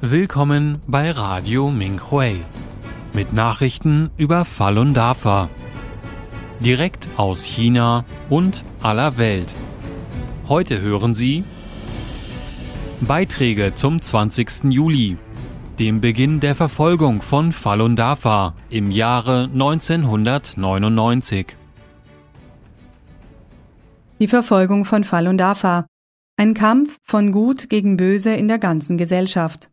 Willkommen bei Radio Minghui mit Nachrichten über Falun Dafa. Direkt aus China und aller Welt. Heute hören Sie Beiträge zum 20. Juli, dem Beginn der Verfolgung von Falun Dafa im Jahre 1999. Die Verfolgung von Falun Dafa. Ein Kampf von Gut gegen Böse in der ganzen Gesellschaft.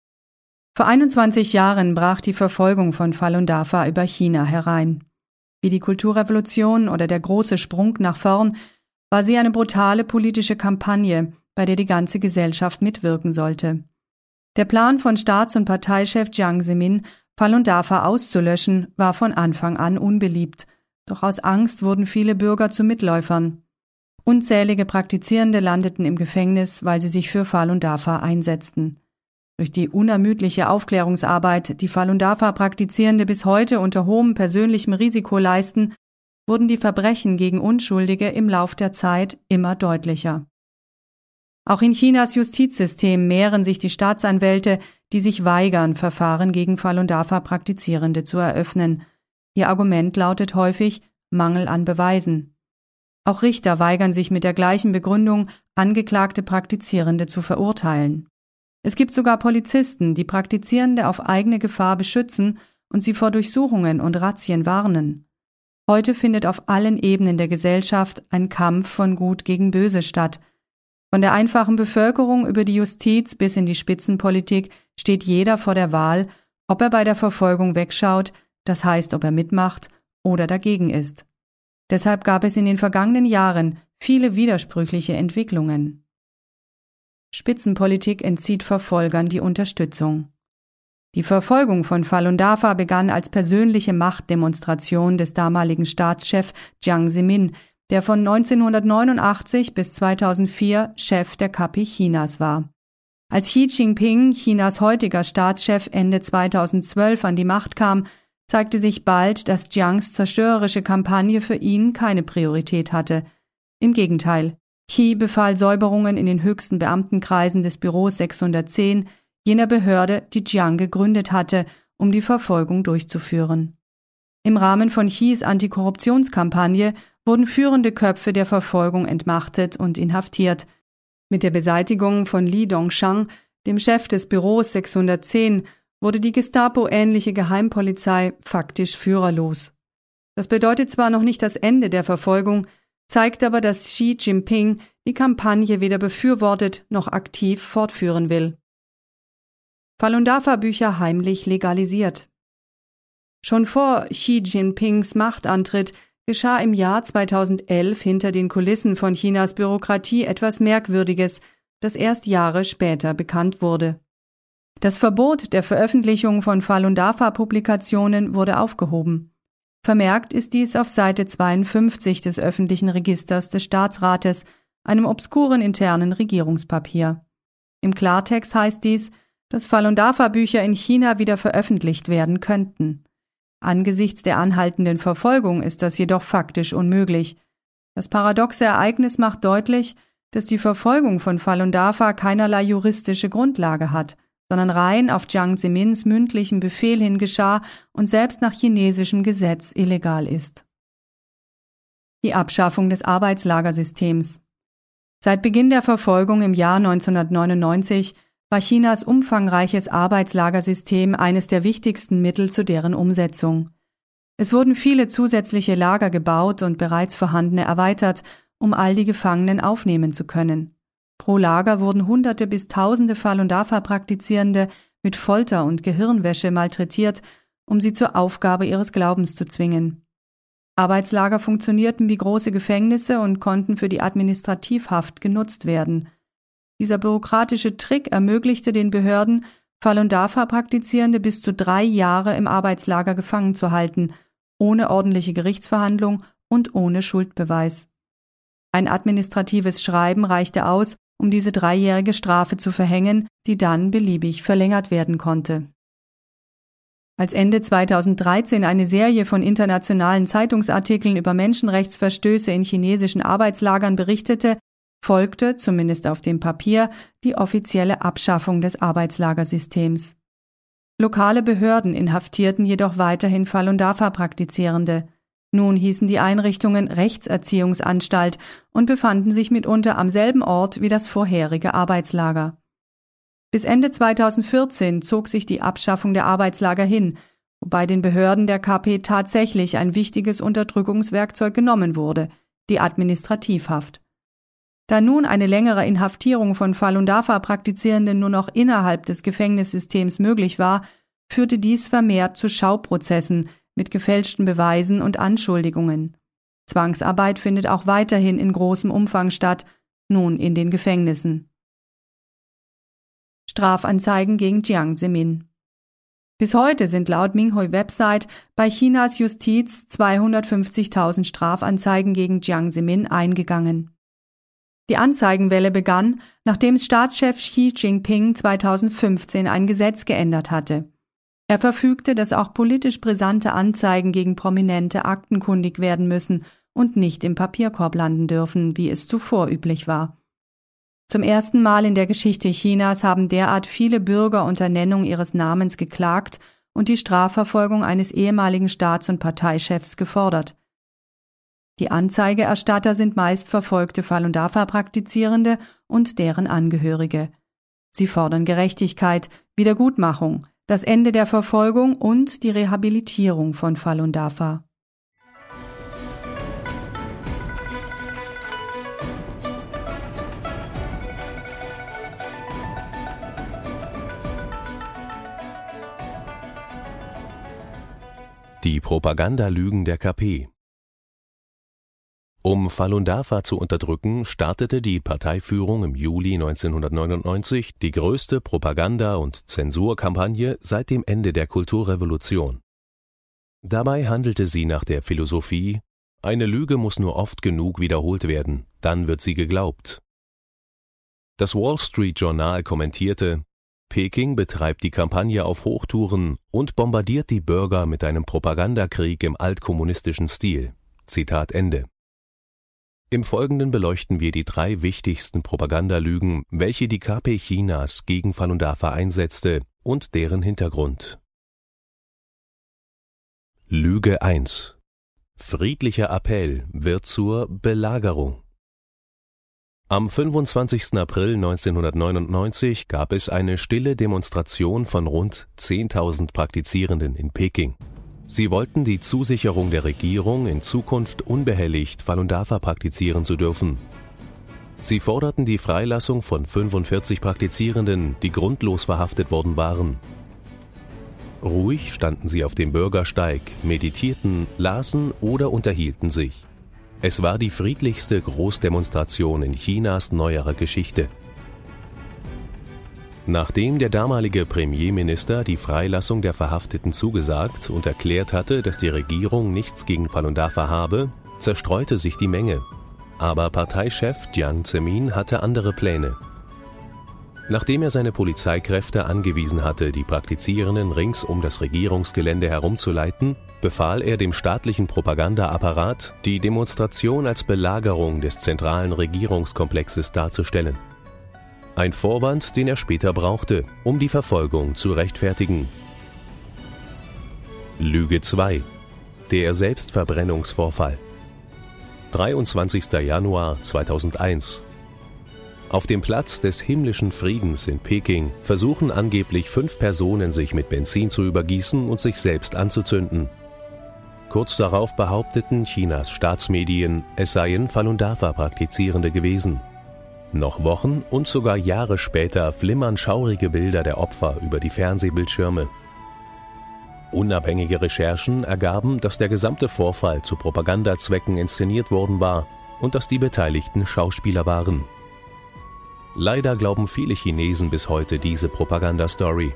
Vor 21 Jahren brach die Verfolgung von Falun Dafa über China herein. Wie die Kulturrevolution oder der große Sprung nach vorn war sie eine brutale politische Kampagne, bei der die ganze Gesellschaft mitwirken sollte. Der Plan von Staats- und Parteichef Jiang Zemin, Falun Dafa auszulöschen, war von Anfang an unbeliebt. Doch aus Angst wurden viele Bürger zu Mitläufern. Unzählige Praktizierende landeten im Gefängnis, weil sie sich für Falun Dafa einsetzten. Durch die unermüdliche Aufklärungsarbeit, die Falun Dafa-Praktizierende bis heute unter hohem persönlichem Risiko leisten, wurden die Verbrechen gegen Unschuldige im Lauf der Zeit immer deutlicher. Auch in Chinas Justizsystem mehren sich die Staatsanwälte, die sich weigern, Verfahren gegen Falun Dafa-Praktizierende zu eröffnen. Ihr Argument lautet häufig Mangel an Beweisen. Auch Richter weigern sich mit der gleichen Begründung, angeklagte Praktizierende zu verurteilen. Es gibt sogar Polizisten, die Praktizierende auf eigene Gefahr beschützen und sie vor Durchsuchungen und Razzien warnen. Heute findet auf allen Ebenen der Gesellschaft ein Kampf von Gut gegen Böse statt. Von der einfachen Bevölkerung über die Justiz bis in die Spitzenpolitik steht jeder vor der Wahl, ob er bei der Verfolgung wegschaut, das heißt, ob er mitmacht oder dagegen ist. Deshalb gab es in den vergangenen Jahren viele widersprüchliche Entwicklungen. Spitzenpolitik entzieht Verfolgern die Unterstützung. Die Verfolgung von Falun Dafa begann als persönliche Machtdemonstration des damaligen Staatschefs Jiang Zemin, der von 1989 bis 2004 Chef der KP Chinas war. Als Xi Jinping, Chinas heutiger Staatschef, Ende 2012 an die Macht kam, zeigte sich bald, dass Jiangs zerstörerische Kampagne für ihn keine Priorität hatte. Im Gegenteil, Xi befahl Säuberungen in den höchsten Beamtenkreisen des Büros 610, jener Behörde, die Jiang gegründet hatte, um die Verfolgung durchzuführen. Im Rahmen von Xis Antikorruptionskampagne wurden führende Köpfe der Verfolgung entmachtet und inhaftiert. Mit der Beseitigung von Li Dongshang, dem Chef des Büros 610, wurde die Gestapo-ähnliche Geheimpolizei faktisch führerlos. Das bedeutet zwar noch nicht das Ende der Verfolgung, zeigt aber, dass Xi Jinping die Kampagne weder befürwortet noch aktiv fortführen will. Falun Dafa-Bücher heimlich legalisiert. Schon vor Xi Jinpings Machtantritt geschah im Jahr 2011 hinter den Kulissen von Chinas Bürokratie etwas Merkwürdiges, das erst Jahre später bekannt wurde. Das Verbot der Veröffentlichung von Falun Dafa-Publikationen wurde aufgehoben. Vermerkt ist dies auf Seite 52 des öffentlichen Registers des Staatsrates, einem obskuren internen Regierungspapier. Im Klartext heißt dies, dass Falun Dafa-Bücher in China wieder veröffentlicht werden könnten. Angesichts der anhaltenden Verfolgung ist das jedoch faktisch unmöglich. Das paradoxe Ereignis macht deutlich, dass die Verfolgung von Falun Dafa keinerlei juristische Grundlage hat, sondern rein auf Jiang Zemins mündlichen Befehl hin geschah und selbst nach chinesischem Gesetz illegal ist. Die Abschaffung des Arbeitslagersystems. Seit Beginn der Verfolgung im Jahr 1999 war Chinas umfangreiches Arbeitslagersystem eines der wichtigsten Mittel zu deren Umsetzung. Es wurden viele zusätzliche Lager gebaut und bereits vorhandene erweitert, um all die Gefangenen aufnehmen zu können. Pro Lager wurden Hunderte bis Tausende Falun Dafa-Praktizierende mit Folter und Gehirnwäsche malträtiert, um sie zur Aufgabe ihres Glaubens zu zwingen. Arbeitslager funktionierten wie große Gefängnisse und konnten für die Administrativhaft genutzt werden. Dieser bürokratische Trick ermöglichte den Behörden, Falun Dafa-Praktizierende bis zu 3 Jahre im Arbeitslager gefangen zu halten, ohne ordentliche Gerichtsverhandlung und ohne Schuldbeweis. Ein administratives Schreiben reichte aus, um diese 3-jährige Strafe zu verhängen, die dann beliebig verlängert werden konnte. Als Ende 2013 eine Serie von internationalen Zeitungsartikeln über Menschenrechtsverstöße in chinesischen Arbeitslagern berichtete, folgte, zumindest auf dem Papier, die offizielle Abschaffung des Arbeitslagersystems. Lokale Behörden inhaftierten jedoch weiterhin Falun Dafa-Praktizierende. Nun hießen die Einrichtungen Rechtserziehungsanstalt und befanden sich mitunter am selben Ort wie das vorherige Arbeitslager. Bis Ende 2014 zog sich die Abschaffung der Arbeitslager hin, wobei den Behörden der KP tatsächlich ein wichtiges Unterdrückungswerkzeug genommen wurde, die Administrativhaft. Da nun eine längere Inhaftierung von Falun Dafa-Praktizierenden nur noch innerhalb des Gefängnissystems möglich war, führte dies vermehrt zu Schauprozessen mit gefälschten Beweisen und Anschuldigungen. Zwangsarbeit findet auch weiterhin in großem Umfang statt, nun in den Gefängnissen. Strafanzeigen gegen Jiang Zemin. Bis heute sind laut Minhui-Website bei Chinas Justiz 250.000 Strafanzeigen gegen Jiang Zemin eingegangen. Die Anzeigenwelle begann, nachdem Staatschef Xi Jinping 2015 ein Gesetz geändert hatte. Er verfügte, dass auch politisch brisante Anzeigen gegen Prominente aktenkundig werden müssen und nicht im Papierkorb landen dürfen, wie es zuvor üblich war. Zum ersten Mal in der Geschichte Chinas haben derart viele Bürger unter Nennung ihres Namens geklagt und die Strafverfolgung eines ehemaligen Staats- und Parteichefs gefordert. Die Anzeigeerstatter sind meist verfolgte Falun Dafa-Praktizierende und deren Angehörige. Sie fordern Gerechtigkeit, Wiedergutmachung, das Ende der Verfolgung und die Rehabilitierung von Falun Dafa. Die Propagandalügen der KP. Um Falun Dafa zu unterdrücken, startete die Parteiführung im Juli 1999 die größte Propaganda- und Zensurkampagne seit dem Ende der Kulturrevolution. Dabei handelte sie nach der Philosophie: Eine Lüge muss nur oft genug wiederholt werden, dann wird sie geglaubt. Das Wall Street Journal kommentierte: Peking betreibt die Kampagne auf Hochtouren und bombardiert die Bürger mit einem Propagandakrieg im altkommunistischen Stil. Zitat Ende. Im Folgenden beleuchten wir die 3 wichtigsten Propagandalügen, welche die KP Chinas gegen Falun Dafa einsetzte, und deren Hintergrund. Lüge 1: Friedlicher Appell wird zur Belagerung. Am 25. April 1999 gab es eine stille Demonstration von rund 10.000 Praktizierenden in Peking. Sie wollten die Zusicherung der Regierung, in Zukunft unbehelligt Falun Dafa praktizieren zu dürfen. Sie forderten die Freilassung von 45 Praktizierenden, die grundlos verhaftet worden waren. Ruhig standen sie auf dem Bürgersteig, meditierten, lasen oder unterhielten sich. Es war die friedlichste Großdemonstration in Chinas neuerer Geschichte. Nachdem der damalige Premierminister die Freilassung der Verhafteten zugesagt und erklärt hatte, dass die Regierung nichts gegen Falun Dafa habe, zerstreute sich die Menge. Aber Parteichef Jiang Zemin hatte andere Pläne. Nachdem er seine Polizeikräfte angewiesen hatte, die Praktizierenden rings um das Regierungsgelände herumzuleiten, befahl er dem staatlichen Propagandaapparat, die Demonstration als Belagerung des zentralen Regierungskomplexes darzustellen. Ein Vorwand, den er später brauchte, um die Verfolgung zu rechtfertigen. Lüge 2: Der Selbstverbrennungsvorfall. 23. Januar 2001. Auf dem Platz des himmlischen Friedens in Peking versuchen angeblich 5 Personen, sich mit Benzin zu übergießen und sich selbst anzuzünden. Kurz darauf behaupteten Chinas Staatsmedien, es seien Falun Dafa-Praktizierende gewesen. Noch Wochen und sogar Jahre später flimmern schaurige Bilder der Opfer über die Fernsehbildschirme. Unabhängige Recherchen ergaben, dass der gesamte Vorfall zu Propagandazwecken inszeniert worden war und dass die Beteiligten Schauspieler waren. Leider glauben viele Chinesen bis heute diese Propagandastory.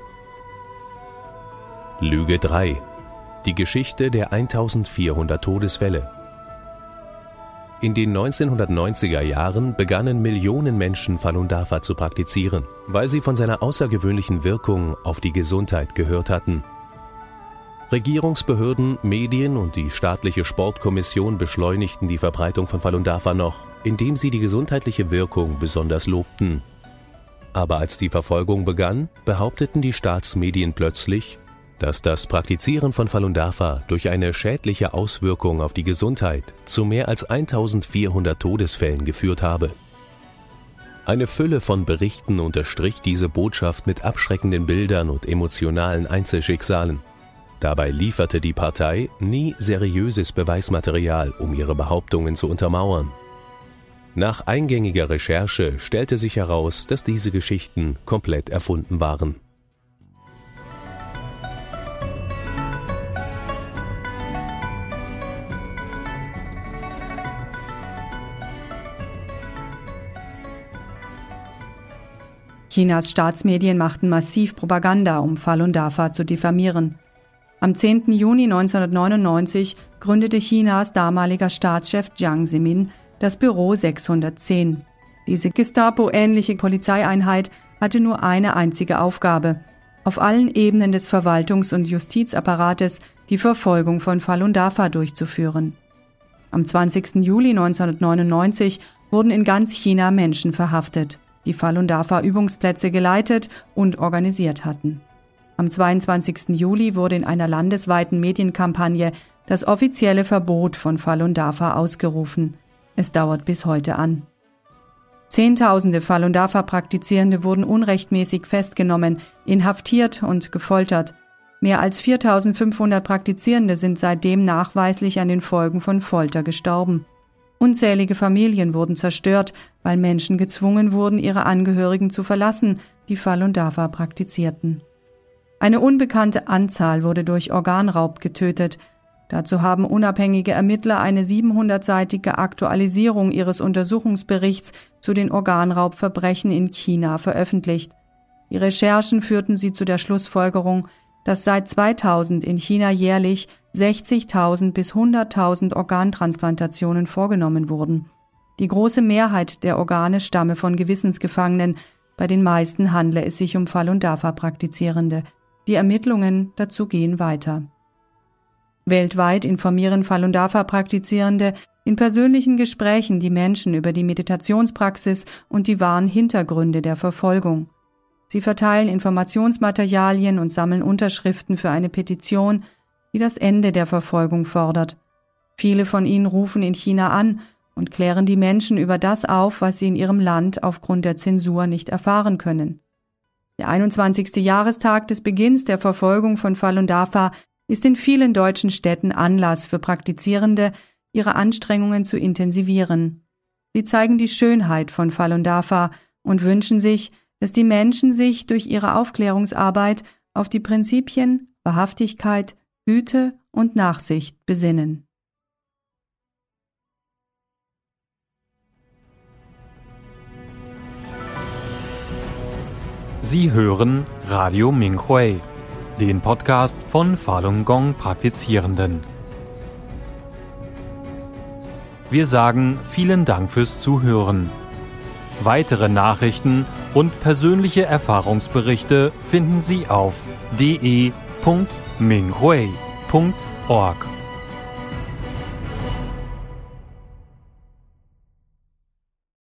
Lüge 3: Die Geschichte der 1400 Todesfälle. In den 1990er Jahren begannen Millionen Menschen Falun Dafa zu praktizieren, weil sie von seiner außergewöhnlichen Wirkung auf die Gesundheit gehört hatten. Regierungsbehörden, Medien und die staatliche Sportkommission beschleunigten die Verbreitung von Falun Dafa noch, indem sie die gesundheitliche Wirkung besonders lobten. Aber als die Verfolgung begann, behaupteten die Staatsmedien plötzlich, dass das Praktizieren von Falun Dafa durch eine schädliche Auswirkung auf die Gesundheit zu mehr als 1400 Todesfällen geführt habe. Eine Fülle von Berichten unterstrich diese Botschaft mit abschreckenden Bildern und emotionalen Einzelschicksalen. Dabei lieferte die Partei nie seriöses Beweismaterial, um ihre Behauptungen zu untermauern. Nach eingängiger Recherche stellte sich heraus, dass diese Geschichten komplett erfunden waren. Chinas Staatsmedien machten massiv Propaganda, um Falun Dafa zu diffamieren. Am 10. Juni 1999 gründete Chinas damaliger Staatschef Jiang Zemin das Büro 610. Diese Gestapo-ähnliche Polizeieinheit hatte nur eine einzige Aufgabe: auf allen Ebenen des Verwaltungs- und Justizapparates die Verfolgung von Falun Dafa durchzuführen. Am 20. Juli 1999 wurden in ganz China Menschen verhaftet, die Falun Dafa-Übungsplätze geleitet und organisiert hatten. Am 22. Juli wurde in einer landesweiten Medienkampagne das offizielle Verbot von Falun Dafa ausgerufen. Es dauert bis heute an. Zehntausende Falun Dafa-Praktizierende wurden unrechtmäßig festgenommen, inhaftiert und gefoltert. Mehr als 4.500 Praktizierende sind seitdem nachweislich an den Folgen von Folter gestorben. Unzählige Familien wurden zerstört, weil Menschen gezwungen wurden, ihre Angehörigen zu verlassen, die Falun Dafa praktizierten. Eine unbekannte Anzahl wurde durch Organraub getötet. Dazu haben unabhängige Ermittler eine 700-seitige Aktualisierung ihres Untersuchungsberichts zu den Organraubverbrechen in China veröffentlicht. Die Recherchen führten sie zu der Schlussfolgerung, dass seit 2000 in China jährlich 60.000 bis 100.000 Organtransplantationen vorgenommen wurden. Die große Mehrheit der Organe stamme von Gewissensgefangenen, bei den meisten handle es sich um Falun Dafa-Praktizierende. Die Ermittlungen dazu gehen weiter. Weltweit informieren Falun Dafa-Praktizierende in persönlichen Gesprächen die Menschen über die Meditationspraxis und die wahren Hintergründe der Verfolgung. Sie verteilen Informationsmaterialien und sammeln Unterschriften für eine Petition, die das Ende der Verfolgung fordert. Viele von ihnen rufen in China an und klären die Menschen über das auf, was sie in ihrem Land aufgrund der Zensur nicht erfahren können. Der 21. Jahrestag des Beginns der Verfolgung von Falun Dafa ist in vielen deutschen Städten Anlass für Praktizierende, ihre Anstrengungen zu intensivieren. Sie zeigen die Schönheit von Falun Dafa und wünschen sich, dass die Menschen sich durch ihre Aufklärungsarbeit auf die Prinzipien Wahrhaftigkeit, Güte und Nachsicht besinnen. Sie hören Radio Minghui, den Podcast von Falun Gong Praktizierenden. Wir sagen vielen Dank fürs Zuhören. Weitere Nachrichten und persönliche Erfahrungsberichte finden Sie auf de.minghui.org.